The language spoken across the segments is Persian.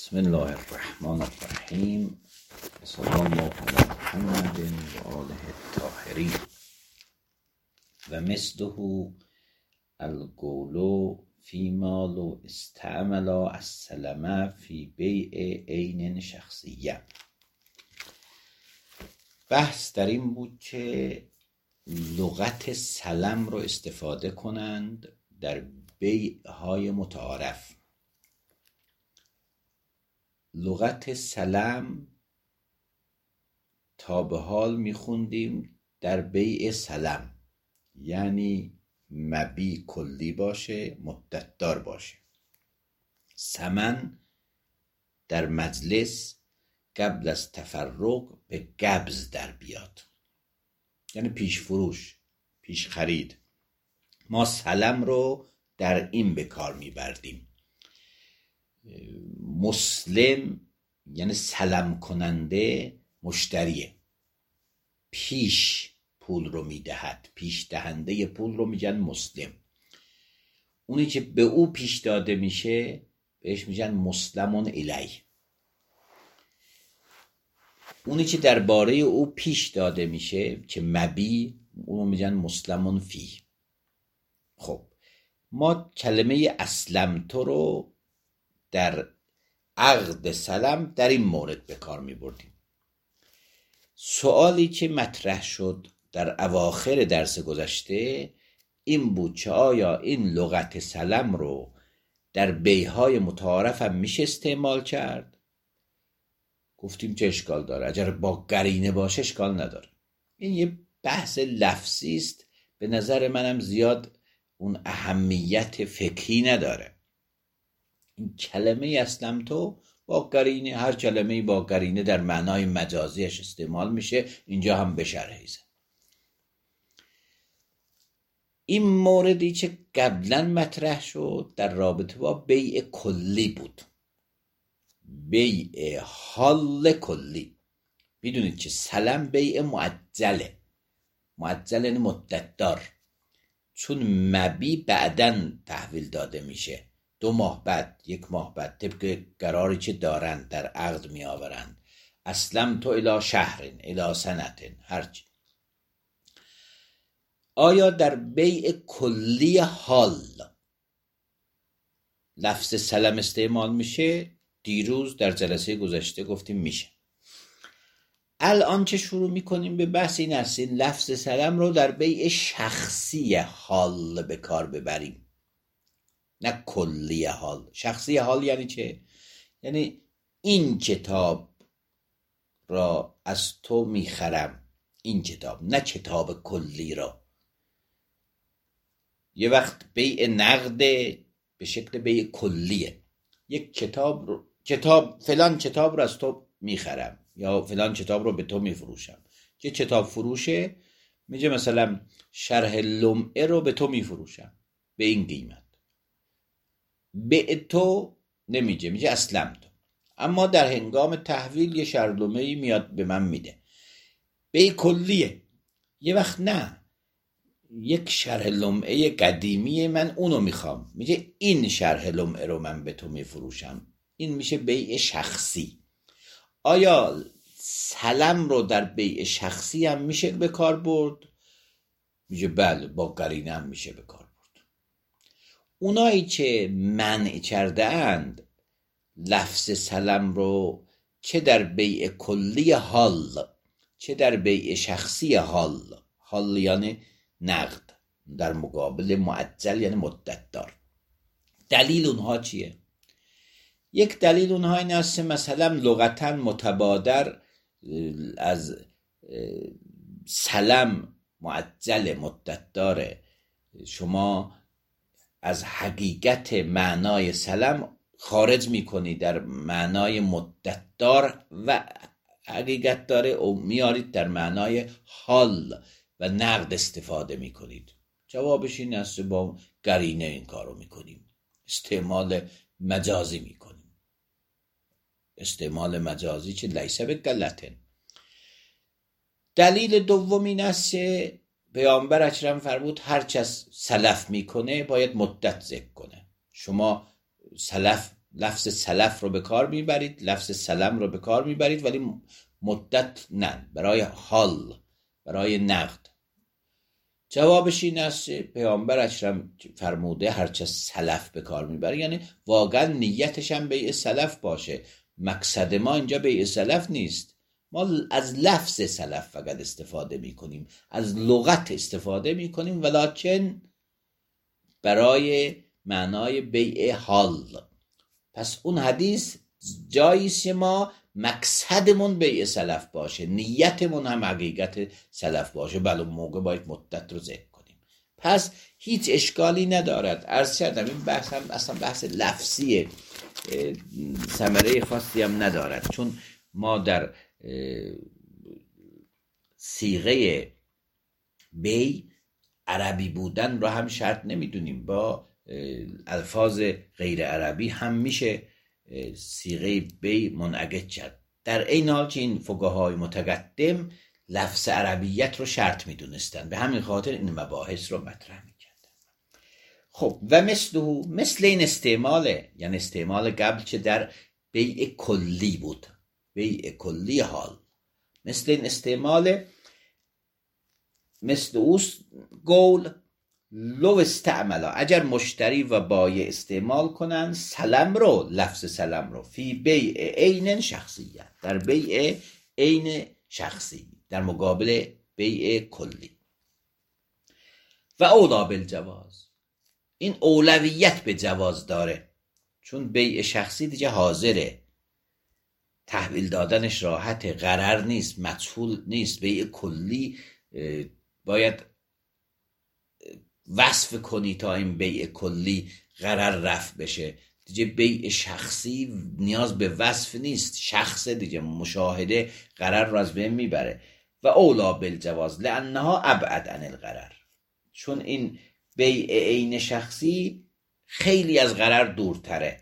بسم الله الرحمن الرحیم. صلی الله علی محمد و آله الطاهرین. و مثله القول فیما لو استعمل السلم فی بیع عین شخصیه. بحث در این بود که لغت سلم رو استفاده کنند در بیع های متعارف. لغت سلم تا به حال میخوندیم در بیع سلم، یعنی مبیع کلی باشه، مدت دار باشه. ثمن در مجلس قبل از تفرق به قبض در بیاد، یعنی پیش فروش، پیش خرید. ما سلم رو در این به کار میبردیم. مسلم یعنی سلم کننده مشتریه، پیش پول رو میدهد، پیش دهنده پول رو میگن مسلم. اونی که به او پیش داده میشه بهش میگن مسلمون الیه. اونی که درباره او پیش داده میشه که مبیع، اونو میگن مسلمون فی. خب ما کلمه اسلمتو رو در عقد سلم در این مورد به کار می بردیم. سوالی که مطرح شد در اواخر درس گذشته این بود که آیا این لغت سلم رو در بیع‌های متعارف هم میشه استعمال کرد؟ گفتیم چه اشکال داره، اگر با قرینه باشه اشکال نداره. این یه بحث لفظی است، به نظر منم زیاد اون اهمیت فقهی نداره. این کلمه اسلمتو با قرینه، هر کلمه با قرینه در معنای مجازیش استعمال میشه، اینجا هم به شرحی زد. این موردی که قبلا مطرح شد در رابطه با بیع کلی بود، بیع حال کلی. بدونید که سلم بیع معجله، معجل یعنی مدت دار، چون مبیع بعداً تحویل داده میشه، 2 ماه بعد، 1 ماه بعد، طبق قراری که دارند در عقد می آورند. اسلم تو الی شهرن الی سنتن، هرچی. آیا در بیع کلی حال لفظ سلم استعمال میشه؟ دیروز در جلسه گذشته گفتیم میشه. الان چه شروع میکنیم به بحث این است این لفظ سلم رو در بیع شخصی حال به کار ببریم، نه کلی حال. شخصی حال یعنی چه؟ یعنی این کتاب را از تو میخرم، این کتاب، نه کتاب کلی را. یه وقت بیع نقد به شکل بیع کلیه. یک کتاب فلان کتاب رو از تو میخرم یا فلان کتاب رو به تو میفروشم. که کتاب فروشه میگه مثلا شرح لمعه رو به تو میفروشم به این قیمت. به تو نمیگه، میگه اسلم تو. اما در هنگام تحویل یه شرح لمعه‌ای میاد به من میده، به کلیه. یه وقت نه، یک شرح لمعه قدیمی من اونو میخوام، میگه این شرح لمعه رو من به تو میفروشم. این میشه بیع شخصی. آیا سلم رو در بیع شخصی هم میشه به کار برد؟ میگه بله، با قرینه هم میشه به کار برد. اونایی که منع کرده اند لفظ سلم رو چه در بیع کلی حال چه در بیع شخصی حال، حال یعنی نقد در مقابل معجل یعنی مدت دار، دلیل اونها چیه؟ یک دلیل اونها این است مثلا لغتا متبادر از سلم معجل مدت داره، شما از حقیقت معنای سلم خارج میکنی در معنای مدت دار و حقیقت داره و میارید در معنای حال و نقد استفاده میکنید. جوابش این است با قرینه این کارو میکنیم، استعمال مجازی میکنیم. استعمال مجازی چه لیسه به غلطن. دلیل دوم این است که پیامبر اکرم فرمود هر کس سلف میکنه باید مدت ذکر کنه. شما سلف لفظ سلف رو به کار میبرید، لفظ سلم رو به کار میبرید، ولی مدت نه، برای حال، برای نقد. جوابش این است پیامبر اکرم فرموده هرچه سلف به کار میبره، یعنی واقعا نیتش هم بیع سلف باشه. مقصد ما اینجا بیع سلف نیست، ما از لفظ سلف فقط استفاده میکنیم، از لغت استفاده میکنیم، ولکن برای معنای بیع حال. پس اون حدیث جاییست ما مقصدمون بیع سلف باشه، نیتمون هم حقیقت سلف باشه، بله موقع باید مدت رو ذکر کنیم. پس هیچ اشکالی ندارد. عرض کردم این بحث هم اصلا بحث لفظیه، ثمره خاصی هم ندارد، چون ما در صیغه بی عربی بودن رو هم شرط نمیدونیم، با الفاظ غیر عربی هم میشه صیغه بی منعقد کرد. در این حال که این فقهای متقدم لفظ عربیت رو شرط میدونستن، به همین خاطر این مباحث رو مطرح میکردن. خب و مثل این استعماله، یعنی استعمال قبل که در بیع کلی بود، بیع کلی حال، مثل این استعمال، مثل اوست قول لو استعملا، اگر مشتری و بایع استعمال کنن سلم رو، لفظ سلم رو، فی بیع عین شخصیت، در بیع عین شخصی، در مقابل بیع کلی. و اولا بالجواز، این اولویت به جواز داره، چون بیع شخصی دیگه حاضره، تحویل دادنش راحت، قرار نیست، مجهول نیست. بیع کلی باید وصف کنی تا این بیع کلی قرار رفع بشه. دیگه بیع شخصی نیاز به وصف نیست، شخص دیگه مشاهده قرار رو از بین میبره. و اولا بالجواز لانها ابعد عن القرار، چون این بیع عین شخصی خیلی از قرار دورتره.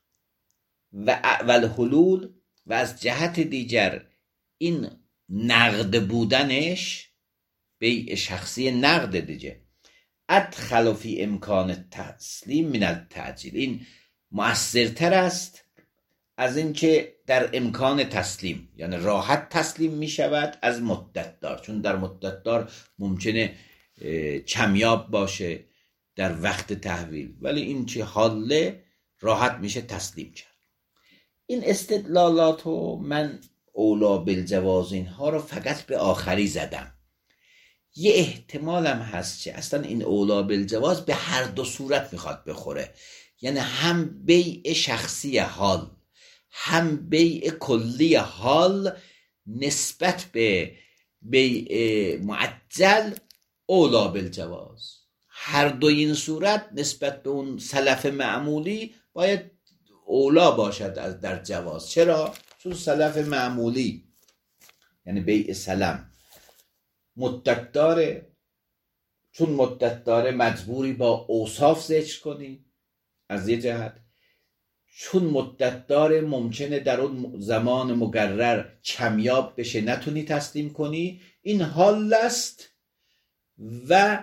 و الحلول، و از جهت دیگر این نقد بودنش، بیع شخصی نقد دیگه، ادخل فی امکان تسلیم من التعجیل، این مؤثرتر است از این که در امکان تسلیم، یعنی راحت تسلیم می شود از مدت دار، چون در مدت دار ممکنه کمیاب باشه در وقت تحویل، ولی این که حاله راحت میشه تسلیم کرد. این استدلالات رو من اولا بالجواز اینها رو فقط به آخری زدم. یه احتمالم هست که اصلا این اولا بالجواز به هر دو صورت میخواد بخوره، یعنی هم بیع شخصی حال هم بیع کلی حال نسبت به بیع معجل اولا بالجواز. هر دو این صورت نسبت به اون سلف معمولی باید اولا باشد از در جواز. چرا؟ چون سلف معمولی یعنی بیع سلم مدت داره، چون مدت داره مجبوری با اوصاف ذکر کنی از یه جهت، چون مدت داره ممکنه در اون زمان مقرر کمیاب بشه نتونی تسلیم کنی، این حال است. و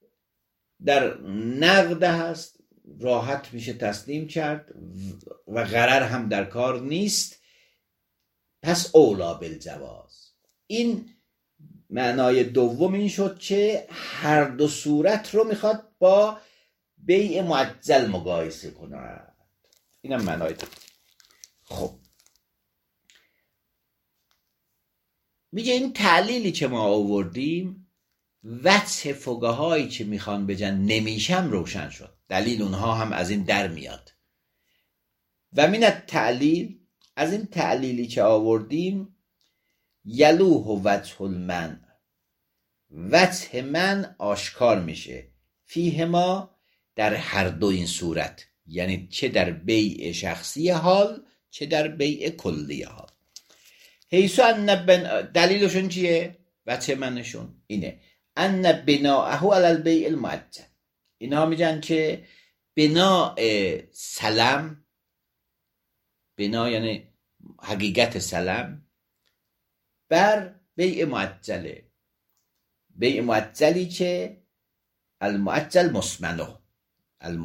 در نقد هست، راحت میشه تسلیم کرد و غرر هم در کار نیست، پس اولا بالجواز. این معنای دوم این شد که هر دو صورت رو میخواد با بیع معجل مقایسه کنه. اینم معنای دوم. خب میگه این تعلیلی که ما آوردیم وجه فقهایی که میخوان بگن نمیشم روشن شد، دلیل اونها هم از این در میاد. و من التعلیل، از این تعلیلی که آوردیم، یلوه وجه المنع، وجه من آشکار میشه، فیه ما در هر دو این صورت، یعنی چه در بیع شخصی حال چه در بیع کلی حال. حیث ان دلیلشون چیه؟ وجه منشون اینه ان بناءه علی البیع المعجل، اینها میگن که بناء سلم، بنا یعنی حقیقت سلم، بر بیع معجله، بیع معجلی که المعجل مسمنه،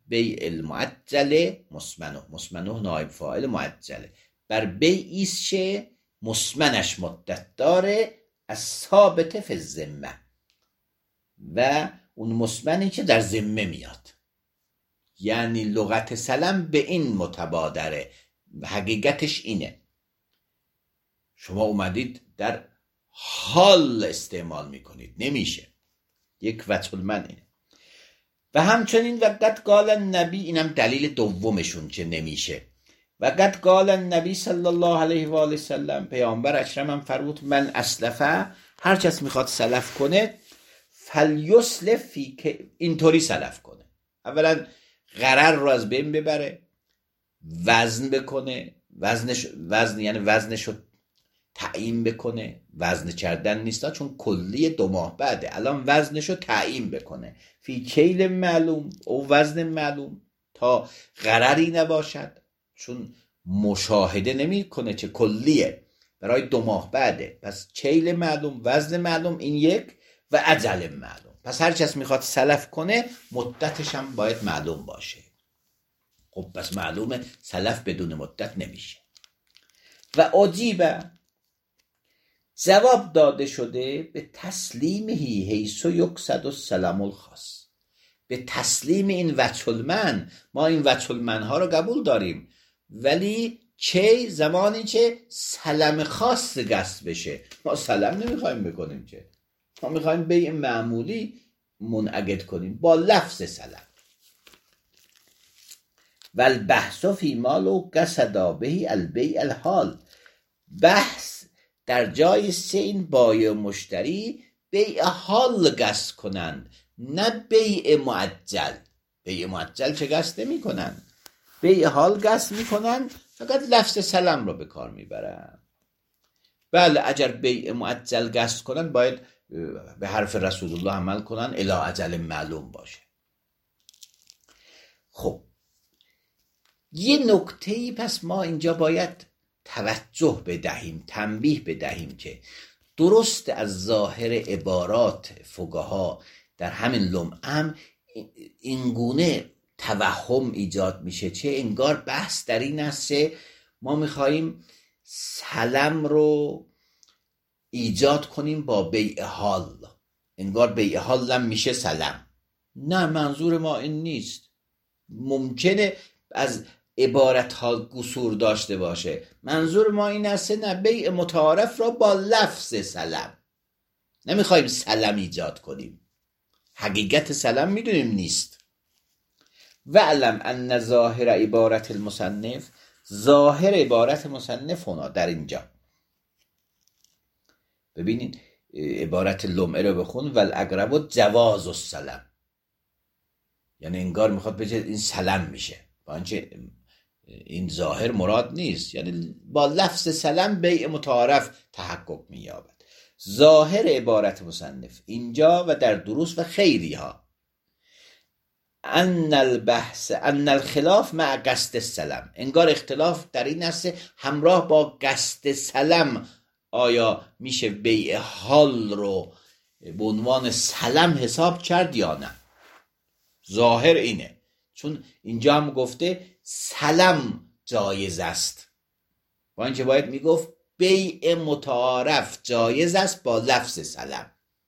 بیع المعجل مسمنه نایب فاعل معجله، بر بیعیست که مسمنش مدت داره از ثابت فی الذمه، و اون مسمنی که در ذمه میاد. یعنی لغت سلم به این متبادره، حقیقتش اینه. شما اومدید در حال استعمال میکنید، نمیشه. یک وجه المنع اینه. و همچنین وقت قال النبی، اینم دلیل دومشون که نمیشه. وقت قال النبی صلی الله علیه و آله وسلم، پیامبر اکرم هم فرمود من اسلفه، هر کس میخواد سلف کنه فلیسلف فی، که اینطوری سلف کنه. اولا غرر رو از بین ببره، وزن بکنه، وزن یعنی وزنشو تعیین بکنه. وزن کردن نیستا، چون کلی 2 ماه بعده. الان وزنشو تعیین بکنه فی کیل معلوم او وزن معلوم، تا غرری نباشد، چون مشاهده نمی کنه چه کلیه، برای 2 ماه بعده. پس کیل معلوم، وزن معلوم، این یک، و اجل معلوم. پس هر کس میخواد سلف کنه مدتش هم باید معلوم باشه. خب پس معلومه سلف بدون مدت نمیشه. و عجیبه، جواب داده شده به تسلیمهی حیث یقصد السلام الخاص، به تسلیم این وجه المن. ما این وجه المن ها رو قبول داریم، ولی چه زمانی که سلام خاص قصد بشه. ما سلام نمیخوایم بکنیم، که ما میخوایم بیع معمولی منعقد کنیم با لفظ سلام. و البحث فی ما لو قصدا به البیع الحال، بحث در جای این بایع و مشتری بیع حال قصد کنند، نه بیع معجل. بیع معجل چه قصد نمی کنند؟ بیع حال قصد می کنند، فقط لفظ سلام رو به کار می برند. بله اگر بیع معجل قصد کنند باید به حرف رسول الله عمل کنند، الی اجل معلوم باشه. خب یه نکته‌ای پس ما اینجا باید توجه بدهیم، تنبیه بدهیم که درست از ظاهر عبارات فقها در همین لمعه اینگونه توهم ایجاد میشه، چه انگار بحث در این است که ما میخواییم سلام رو ایجاد کنیم با بیع حال، انگار بیع حال هم میشه سلام. نه، منظور ما این نیست. ممکنه از عبارت ها قصور داشته باشه. منظور ما این است نه، بیع متعارف را با لفظ سلام، نمیخوایم سلام ایجاد کنیم. حقیقت سلام میدونیم نیست. و علم ان ظاهر عبارت المصنف، ظاهر عبارت مصنف هنا در اینجا، ببینین عبارت لمعه رو بخون، والاقرب جواز السلام، یعنی انگار میخواد بگه این سلام میشه، با اینکه این ظاهر مراد نیست. یعنی با لفظ سلام بیع متعارف تحقق مییابد. ظاهر عبارت مصنف اینجا و در دروس و خیری ها ان الخلاف مع قصد السلام، انگار اختلاف در این است همراه با قصد سلام آیا میشه بیع حال رو به عنوان سلام حساب کرد یا نه. ظاهر اینه، چون اینجا هم گفته سلام جایز است، با اینکه باید میگفت بیع متعارف جایز است با لفظ سلام.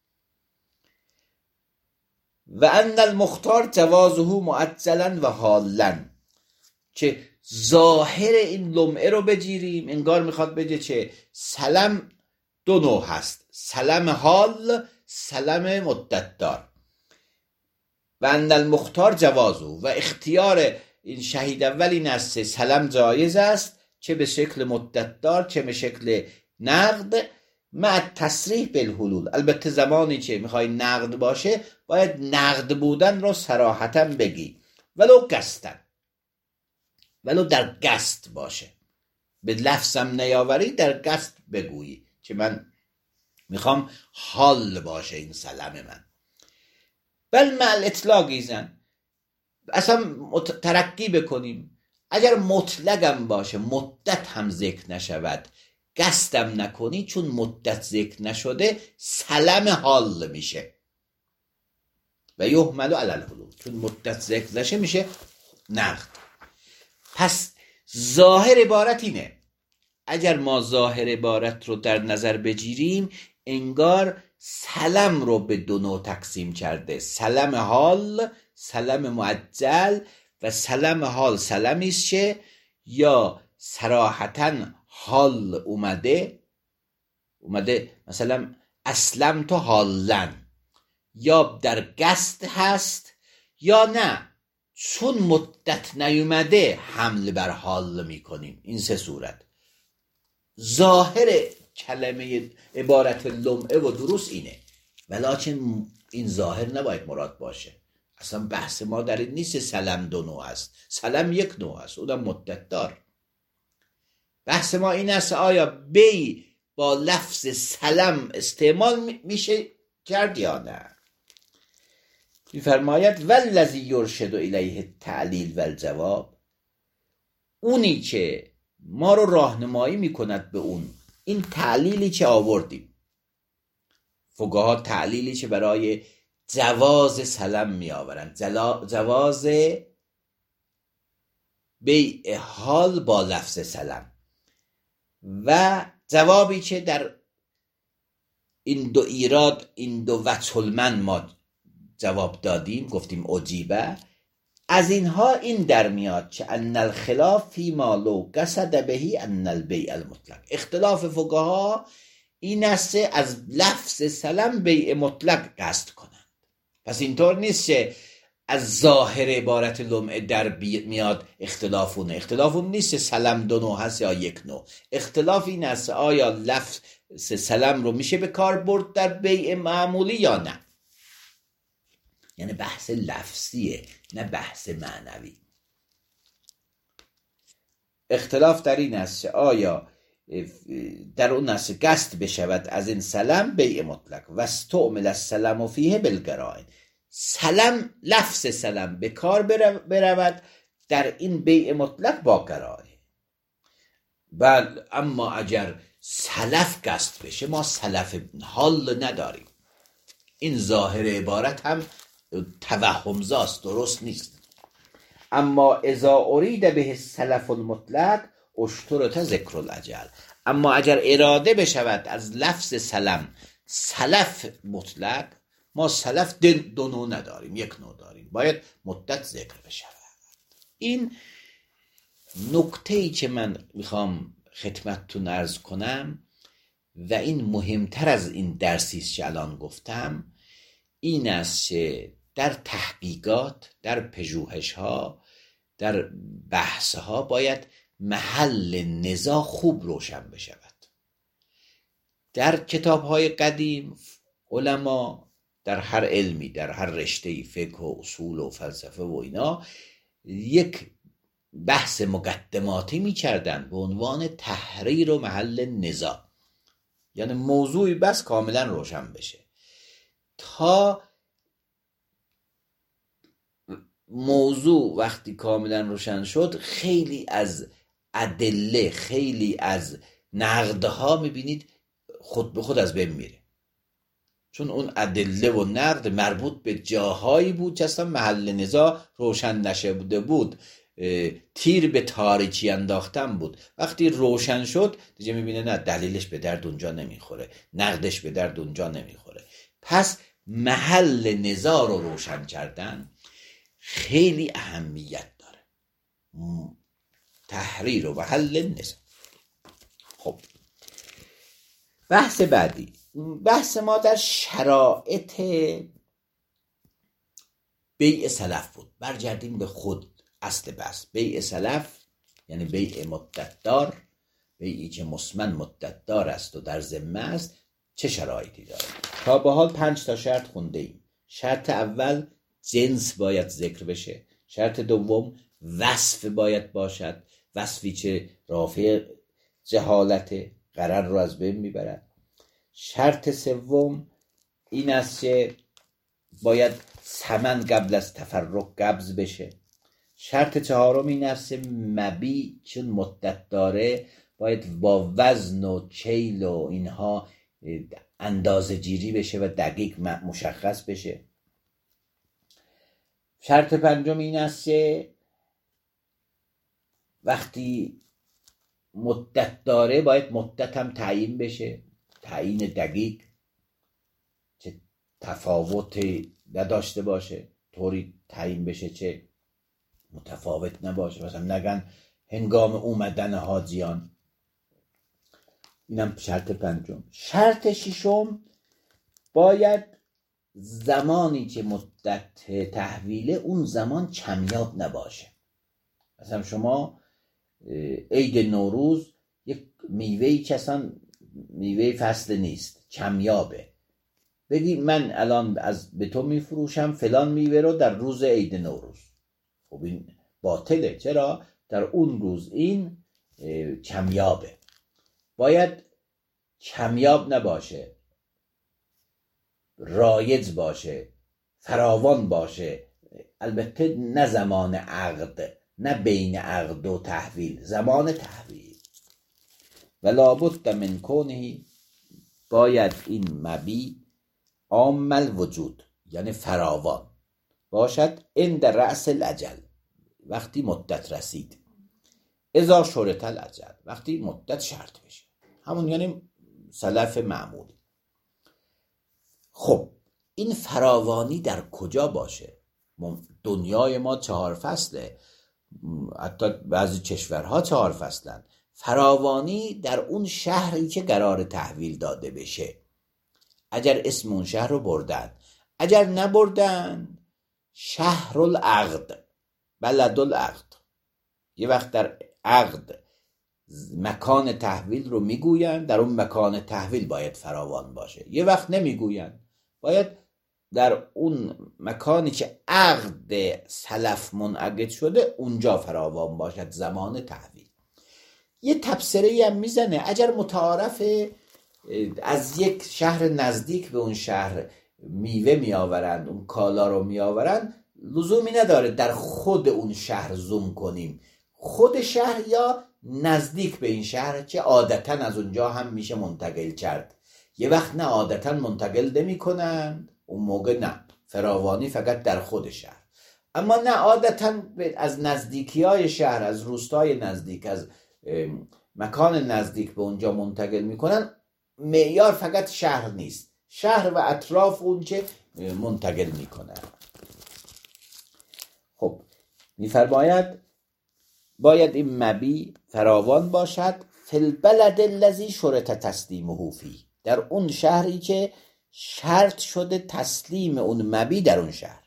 و ان المختار جوازه معجلا و حالا، که ظاهر این لمعه رو بگیریم انگار میخواد بگه که سلام 2 نوع هست، سلام حال، سلام مدت دار. و ان المختار جوازه، و اختیار این شهید اول این است سلام جایز است، چه به شکل مدت دار چه به شکل نقد، مع تصریح بالحلول. البته زمانی که میخوای نقد باشه باید نقد بودن رو صراحتا بگی، ولو قصدن، ولو در قصد باشه، به لفظم نیاوری در قصد بگویی که من میخوام حال باشه این سلام من. بل مع الاطلاق ایزن، اصلا ترقی بکنیم، اگر مطلقم باشه مدت هم ذکر نشود، قصدم نکنی، چون مدت ذکر نشده سلام حال میشه. و یحمل علی الحلول، چون مدت ذکر نشه میشه نقد. پس ظاهر عبارت اینه، اگر ما ظاهر عبارت رو در نظر بگیریم انگار سلم رو به دو نوع تقسیم کرده، سلم حال، سلم معجل. و سلم حال سلمی است که یا صراحتاً حال اومده مثلا اسلم تو حالن، یا در قصد هست، یا نه چون مدت نیومده حمل بر حال میکنیم. این سه صورت. ظاهر کلمه عبارت لمعه و دروس اینه، ولیکن این ظاهر نباید مراد باشه. اصلا بحث ما در این نیست سلم دو نوع است، سلم یک نوع است، اونم مدت دار. بحث ما این است آیا بی با لفظ سلم استعمال میشه کرد یا نه. میفرماید والذی یرشد الیه التعلیل والجواب، اونی که ما رو راهنمایی میکند به اون، این تعلیلی که آوردیم، فقها تعلیلی که برای جواز سلم می آورند، جواز بیع حال با لفظ سلم، و جوابی که در این دو ایراد، این دو وجه المن ما جواب دادیم، گفتیم اجیبه. از اینها این در میاد که ان الخلاف فی ما لو قصد بهی ان البیع المطلق، اختلاف فقها این است از لفظ سلم بیع مطلق قصد کنند. پس اینطور نیست که از ظاهر عبارت لمعه در میاد اختلاف اون نیست سلم دو نوع هست یا یک نوع. اختلاف این است آیا لفظ سلم رو میشه به کار برد در بیع معمولی یا نه. یعنی بحث لفظیه نه بحث معنوی. اختلاف در این است آیا در اون است قصد بشود از این سلم بیع مطلق و استعمل السلم فیه بالقرائن، سلم لفظ سلم به کار برود در این بیع مطلق با قرائن. بل اما اگر سلف قصد بشه، ما سلف حال نداریم، این ظاهر عبارت هم توهمزاست، درست نیست. اما اذا ارید به السلف المطلق اشترط ذکر الاجل، اما اگر اراده بشود از لفظ سلم سلف مطلق، ما سلف دو نوع نداریم، یک نوع داریم، باید مدت ذکر بشود. این نکته‌ای که من میخوام خدمتتون عرض کنم و این مهمتر از این درسی که الان گفتم، این است که در تحقیقات، در پژوهش‌ها، در بحث‌ها باید محل نزاع خوب روشن بشود. در کتاب‌های قدیم علما در هر علمی، در هر رشته‌ای، فقه و اصول و فلسفه و اینا، یک بحث مقدماتی می‌کردن به عنوان تحریر و محل نزاع، یعنی موضوعی بس کاملا روشن بشه. تا موضوع وقتی کاملا روشن شد، خیلی از ادله، خیلی از نقدها میبینید خود به خود از بین میره، چون اون ادله و نقد مربوط به جاهایی بود که اصلا محل نزاع روشن نشده بود، تیر به تاریکی انداختن بود. وقتی روشن شد دیگه میبینه نه، دلیلش به درد اونجا نمیخوره، نقدش به درد اونجا نمیخوره. پس محل نزاع رو روشن کردن خیلی اهمیت داره، تحریر و محل نزاع. خب بحث بعدی، بحث ما در شرایط بیع سلف بود. برگردیم به خود اصل بحث. بیع سلف یعنی بیع مدت دار، بیعی که مسمن مدت دار است و در ذمه است، چه شرایطی داره؟ تا به حال 5 تا شرط خونده ایم. شرط اول جنس باید ذکر بشه. شرط دوم وصف باید باشد، وصفی که رافع جهالت غرر رو از بین میبرد. شرط سوم این است که باید ثمن قبل از تفرق قبض بشه. شرط چهارم این است که مبیع چون مدت داره باید با وزن و کیل و اینها اندازه گیری بشه و دقیق مشخص بشه. شرط پنجم این است که وقتی مدت داره باید مدت هم تعیین بشه، تعیین دقیق، چه تفاوتی نداشته باشه، طوری تعیین بشه چه متفاوت نباشه. مثلا نگن هنگام اومدن حاجیان. اینم شرط پنجم. شرط ششم باید زمانی که مدت تحویله اون زمان کمیاب نباشه. مثلا شما عید نوروز یک میوهی که اصلا میوه فصل نیست، کمیابه، بگی من الان به تو میفروشم فلان میوه رو در روز عید نوروز. خب این باطله. چرا؟ در اون روز این کمیابه. باید کمیاب نباشه، رایج باشه، فراوان باشه. البته نه زمان عقد، نه بین عقد و تحویل، زمان تحویل. و لابد من کونه، باید این مبی عام الوجود یعنی فراوان باشد عند رأس الاجل، وقتی مدت رسید. اذا شرط الاجل، وقتی مدت شرط بشه، همون یعنی سلف معمول. خب این فراوانی در کجا باشه؟ دنیای ما 4 فصله، حتی بعضی کشورها 4 فصلن. فراوانی در اون شهری که قرار تحویل داده بشه، اگر اسم اون شهر رو بردن، اگر نبردن شهر العقد، بلد العقد. یه وقت در عقد مکان تحویل رو میگوین، در اون مکان تحویل باید فراوان باشه. یه وقت نمیگوین، باید در اون مکانی که عقد سلف منعقد شده اونجا فراوان باشد زمان تحویل. یه تبصره‌ای هم میزنه، اگر متعارف از یک شهر نزدیک به اون شهر میوه میآورند، اون کالا رو میآورند، لزومی نداره در خود اون شهر زوم کنیم. خود شهر یا نزدیک به این شهر که عادتا از اونجا هم میشه منتقل کرد. یه وقت نه عادتا منتقل نمی کنند، اون موقع نه، فراوانی فقط در خود شهر. اما نه عادتا از نزدیکی های شهر، از روستای نزدیک، از مکان نزدیک به اونجا منتقل میکنن. معیار فقط شهر نیست، شهر و اطراف اون که منتقل میکنن. خب میفرماید باید این مبی فراوان باشد فی البلد الذی شرط تسلیمه فیه، در اون شهری که شرط شده تسلیم اون مبی در اون شهر.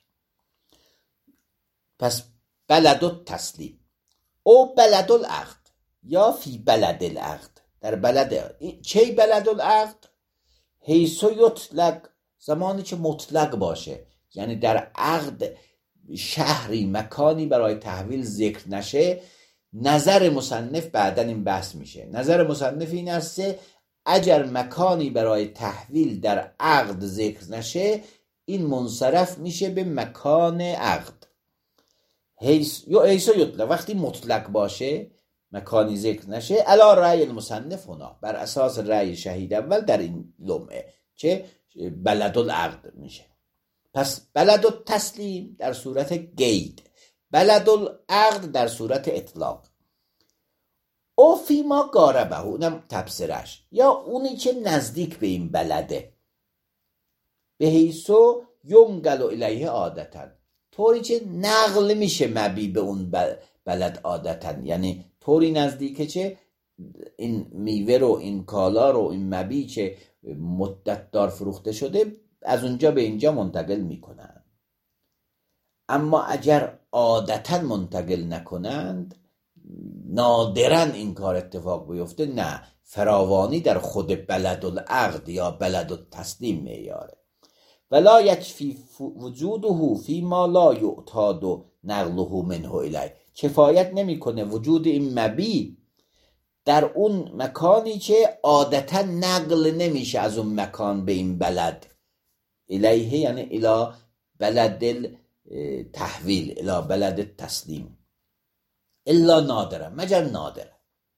پس بلد التسلیم او بلد العقد یا فی بلد العقد، در بلد. چه بلد العقد؟ حیث یطلق، زمانی که مطلق باشه، یعنی در عقد شهری مکانی برای تحویل ذکر نشه. نظر مصنف بعدن این بحث میشه. نظر مصنف این است اگر مکانی برای تحویل در عقد ذکر نشه، این منصرف میشه به مکان عقد. حیث یطلق، وقتی مطلق باشه مکانی ذکر نشه، علی رأی المصنف هنا، بر اساس رأی شهید اول در این لمعه که بلد العقد میشه. پس بلد التسلیم در صورت قید، بلد العقد در صورت اطلاق. او فی ما قاربه، اونم تبصرش، یا اونی که نزدیک به این بلده، به حیثو ینقل الیه عادتا، طوری که نقل میشه مبی به اون بلد عادتا، یعنی طوری نزدیکه چه این میوه رو، این کالا رو، این مبی که مدت دار فروخته شده از اونجا به اینجا منتقل میکنن. اما اگر عادتا منتقل نکنند، نادرا این کار اتفاق بیفته، نه، فراوانی در خود بلد العقد یا بلد التسلیم میاره. ولا یکفی وجوده فی ما لا یعتاد نقله منه الیه، کفایت نمیکنه وجود این مبی در اون مکانی که عادتا نقل نمیشه از اون مکان به این بلد. الیه یعنی الی بلد تحویل، الی بلد تسلیم، الا نادره، مگر نادره.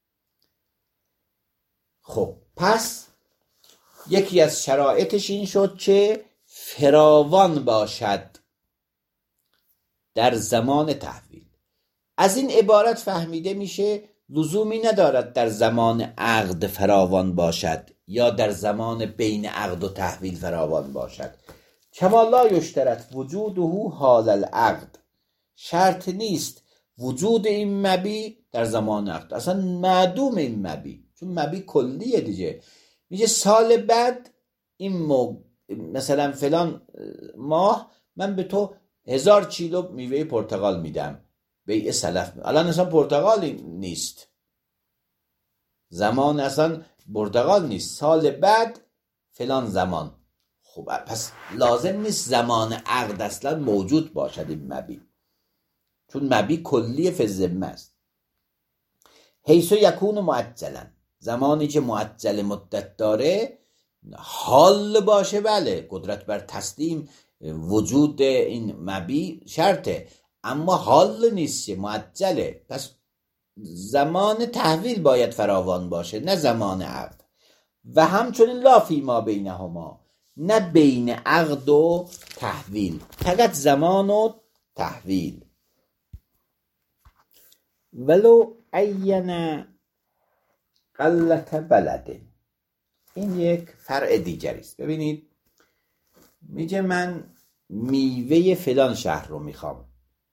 خب پس یکی از شرایطش این شد که فراوان باشد در زمان تحویل. از این عبارت فهمیده میشه لزومی ندارد در زمان عقد فراوان باشد یا در زمان بین عقد و تحویل فراوان باشد. کما لا یشترط وجوده حال العقد، شرط نیست وجود این مبی در زمان عقد، اصلا معدوم این مبی، چون مبی کلیه دیگه. میگه سال بعد این مثلا فلان ماه من به تو 1000 کیلو میوه پرتقال میدم، بیع سلف. الان اصلا پرتقال نیست، زمان اصلا پرتقال نیست، سال بعد فلان زمان. خب پس لازم نیست زمان عقد اصلا موجود باشد این مبی، چون مبی کلی فی الذمه است. حیث یکون معجلا، زمانی که معجل مدت داره، حال باشه بله، قدرت بر تسلیم وجود این مبی شرطه، اما حال نیست، معجله. پس زمان تحویل باید فراوان باشه نه زمان عقد. و همچنین لا فی ما بینهما، نه بین عقد و تحویل، فقط زمان و تحویل. ولو عین قلت بلد، این یک فرع دیگری است. ببینید میگه من میوه فلان شهر رو میخوام.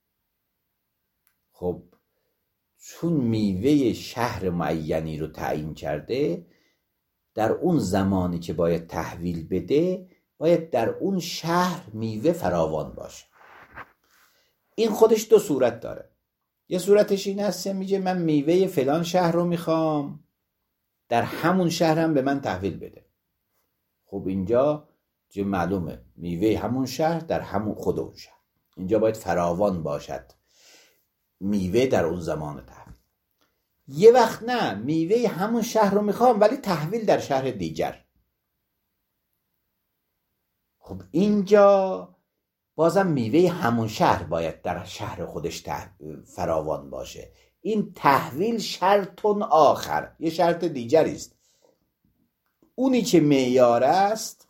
خب چون میوه شهر معینی رو تعیین کرده، در اون زمانی که باید تحویل بده باید در اون شهر میوه فراوان باشه. این خودش دو صورت داره. یه صورتش این هست میگه من میوه فلان شهر رو میخوام، در همون شهرم به من تحویل بده. خب اینجا چه معلومه میوه همون شهر در همون خود اون شهر، اینجا باید فراوان باشد میوه در اون زمان تحویل. یه وقت نه، میوه همون شهر رو میخوام ولی تحویل در شهر دیگر. خب اینجا بازم میوه همون شهر باید در شهر خودش فراوان باشه. این تحویل شرطون آخر، یه شرط دیگری است. اونی که معیار است،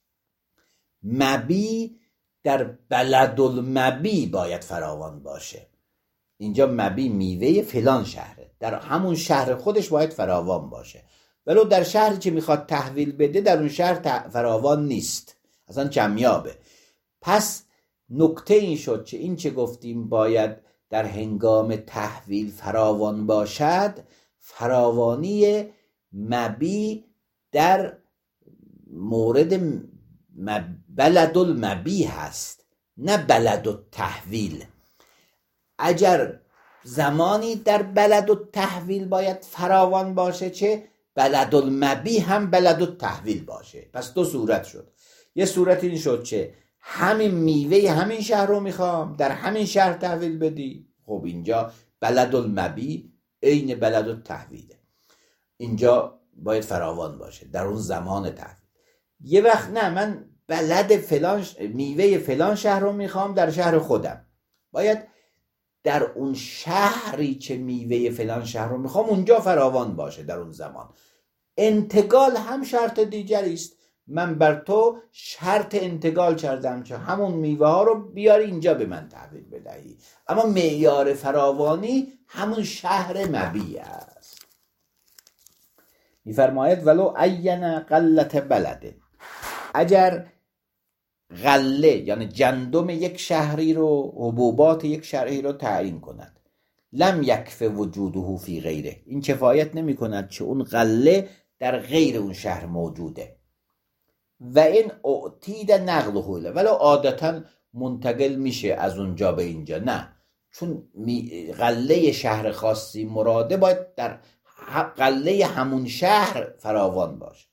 مبی در بلد المبی باید فراوان باشه. اینجا مبی میوه فلان شهره، در همون شهر خودش باید فراوان باشه. ولو در شهری که میخواد تحویل بده در اون شهر فراوان نیست، اصلا کمیابه. پس نکته این شد که این چه گفتیم باید در هنگام تحویل فراوان باشد، فراوانی مبی در مورد بلد المبی هست، نه بلد التحویل. اگر زمانی در بلد التحویل باید فراوان باشه چه بلد المبی هم بلد التحویل باشه. پس دو صورت شد. یه صورت این شد که همین میوه همین شهر رو میخوام، در همین شهر تحویل بدی. خب اینجا بلد المبی عین بلد التحویله، اینجا باید فراوان باشه در اون زمان تحویل. یه وقت نه، من بلد فلان میوه فلان شهر رو میخوام در شهر خودم، باید در اون شهری که میوه فلان شهر رو میخوام اونجا فراوان باشه در اون زمان. انتقال هم شرط دیگری است. من بر تو شرط انتقال کردم که همون میوه ها رو بیاری اینجا به من تحویل بدهی، اما معیار فراوانی همون شهر مبی است. میفرماید ولو عین قلت بلده، اگر غله یعنی گندم یک شهری رو، حبوبات یک شهری رو تعیین کند، لم یکف وجوده فی غیره، این کفایت نمی کند که اون غله در غیر اون شهر موجوده. و این اعتید نقله، ولو عادتا منتقل میشه از اونجا به اینجا، نه، چون غله شهر خاصی مراده باید در غله همون شهر فراوان باشه.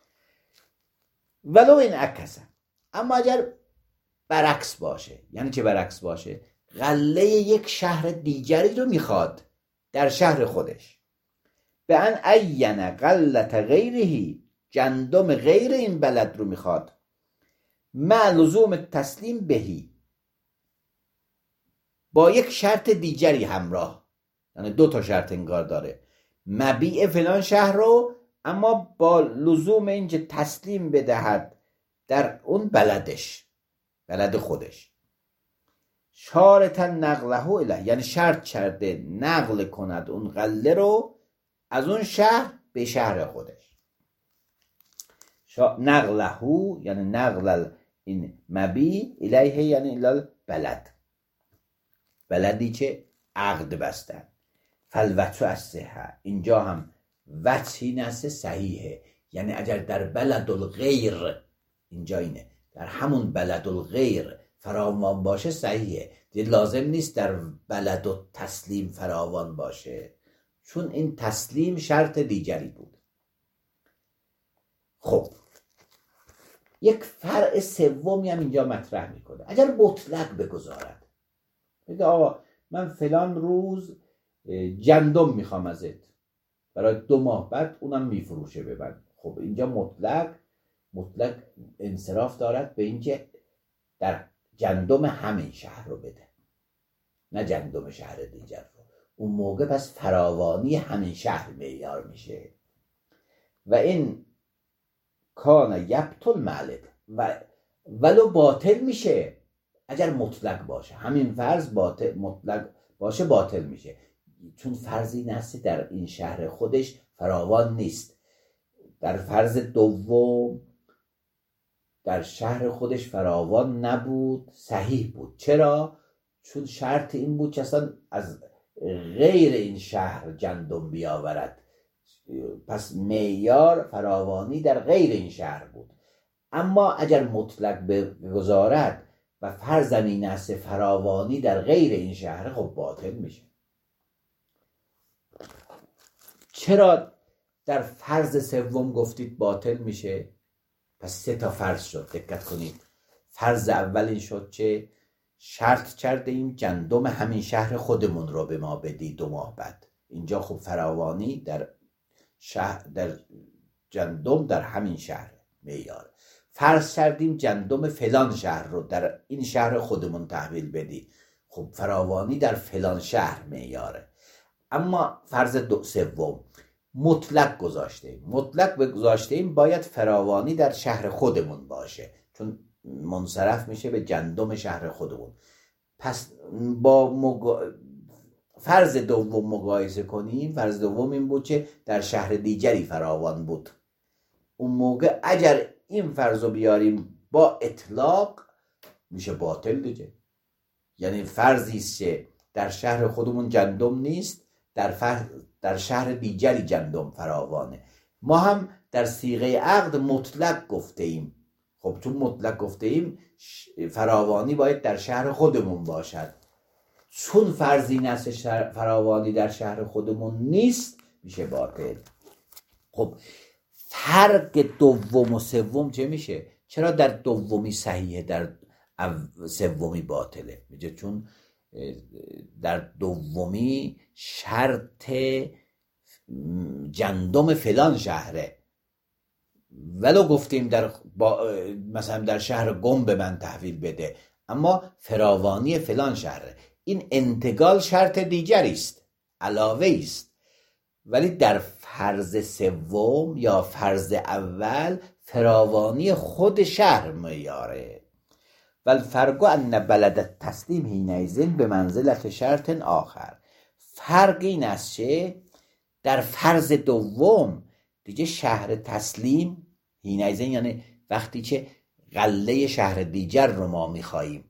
ولو این عکسه، اما اگر برعکس باشه، یعنی چه برعکس باشه؟ غله یک شهر دیگری رو میخواد در شهر خودش، به ان عین غلت غیرهی، گندم غیر این بلد رو میخواد، مع لزوم تسلیم بهی، با یک شرط دیگری همراه، یعنی دو تا شرط انگار داره، مبیع فلان شهر رو، اما با لزوم اینکه تسلیم بدهد در اون بلدش، بلد خودش. شارطا نقله الیه، یعنی شرط کرده نقل کند اون غله رو از اون شهر به شهر خودش. نقله یعنی نقل این مبی الیه یعنی الال بلد، بلدی که عقد بستن. فالوجه الصحه، اینجا هم وجهی نسه صحیحه، یعنی اگر در بلد الغیر، اینجا اینه در همون بلد الغیر فراوان باشه صحیحه، لازم نیست در بلد و تسلیم فراوان باشه، چون این تسلیم شرط دیگری بود. خب یک فرع سومی هم اینجا مطرح میکنه. اگر مطلق بگذارد، بگه آقا من فلان روز گندم میخوام ازت برای 2 ماه، بعد اونم میفروشه به من. خب اینجا مطلق انصراف دارد به اینکه در گندم همین شهر رو بده، نه گندم شهر دیگر رو. اون موقع پس فراوانی همین شهر معیار میشه. و این کان یبطل معلد، و ولو باطل میشه اگر مطلق باشه. همین فرض مطلق باشه باطل میشه، چون فرضی نسته در این شهر خودش فراوان نیست. در فرض دوم در شهر خودش فراوان نبود، صحیح بود. چرا؟ چون شرط این بود که اصلا از غیر این شهر گندم بیاورد، پس معیار فراوانی در غیر این شهر بود. اما اگر مطلق بگذارد و فرض این است فراوانی در غیر این شهر، خب باطل میشه. چرا در فرض سوم گفتید باطل میشه؟ پس 3 تا فرض شد، دقت کنید. فرض اول این شد که شرط کرده ایم گندم همین شهر خودمون رو به ما بدی 2 ماه بعد. اینجا خب فراوانی در شهر، در گندم در همین شهر معیار. فرض کردیم گندم فلان شهر رو در این شهر خودمون تحویل بدی، خب فراوانی در فلان شهر معیاره. اما فرض سوم مطلق گذاشتیم باید فراوانی در شهر خودمون باشه، چون منصرف میشه به گندم شهر خودمون. پس با فرض دوم مقایسه کنیم. فرض دوم این بود که در شهر دیگری فراوان بود. اون موقع اگر این فرض رو بیاریم با اطلاق میشه باطل دیگه. یعنی فرضی است که در شهر خودمون گندم نیست، در شهر دیگری گندم فراوانه. ما هم در صیغه عقد مطلق گفته ایم. خب چون مطلق گفته ایم فراوانی باید در شهر خودمون باشد، چون فرضی نست فراوانی در شهر خودمون نیست میشه باطل. خب فرق دوم و سوم چه میشه؟ چرا در دومی صحیحه در سومی باطله؟ میگه چون در دومی شرط گندم فلان شهره، ولو گفتیم مثلا در شهر گم به من تحویل بده، اما فراوانی فلان شهره. این انتقال شرط دیگری است، علاوه است. ولی در فرض سوم یا فرض اول فراوانی خود شهر معیاره. والفرق ان بلد التسلیم حینئذ به منزلت شرط آخر. فرق این است که در فرض دوم دیگه شهر تسلیم حینئذ یعنی وقتی که غله شهر دیگر رو ما میخواییم،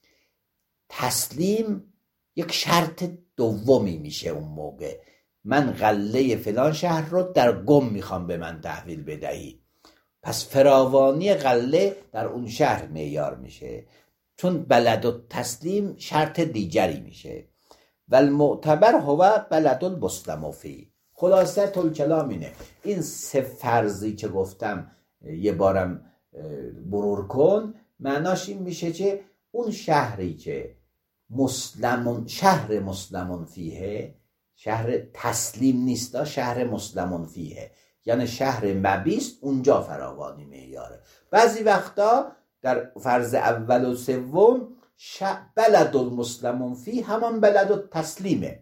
تسلیم یک شرط دومی میشه. اون موقع من غله فلان شهر رو در گم میخوام به من تحویل بدهی، پس فراوانی غله در اون شهر معیار میشه، چون بلد و تسلیم شرط دیگری میشه. والمعتبر هو بلد المسلم فیه. خلاصه الکلام اینه. این 3 فرضی که گفتم یه بارم مرور کن، معناش این میشه که اون شهری که شهر مسلمون فیه، شهر تسلیم نیست، شهر مسلمون فیه یعنی شهر مبیست، اونجا فراوانی معیاره. بعضی وقتا در فرض اول و سوم بلد المسلمون فیه همان بلد التسلیمه،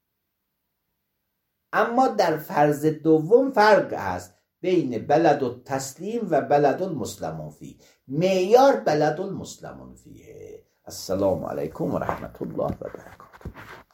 اما در فرض دوم فرق هست بین بلد التسلیم و بلد المسلمون فیه. معیار بلد المسلمون فیه. السلام علیکم و رحمت الله و برکاته.